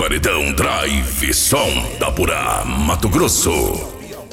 Paredão Drive Som da Pura Mato Grosso.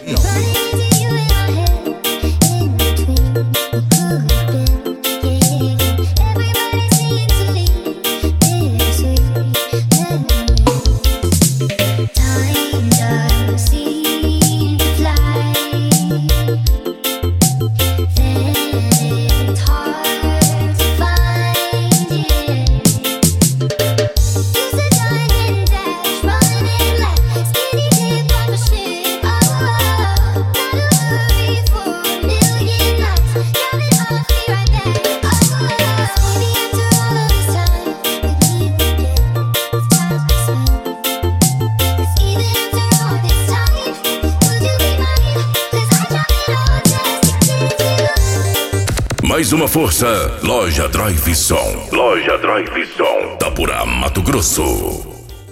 Mais uma força, Loja Drive Som. Loja Drive Som da Pura Mato Grosso.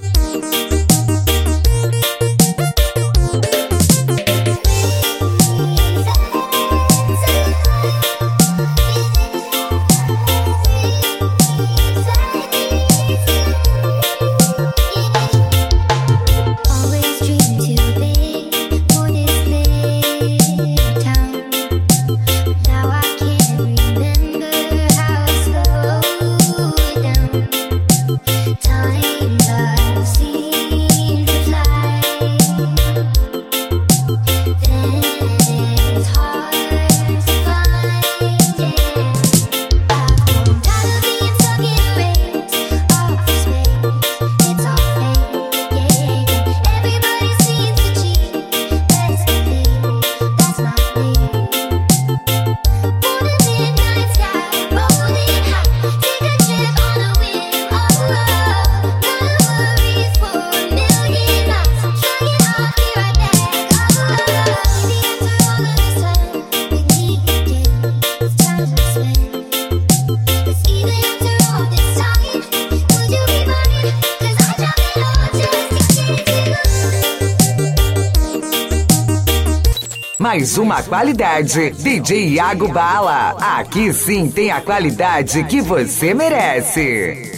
Mais uma qualidade, DJ Iago Bala. Aqui sim tem a qualidade que você merece.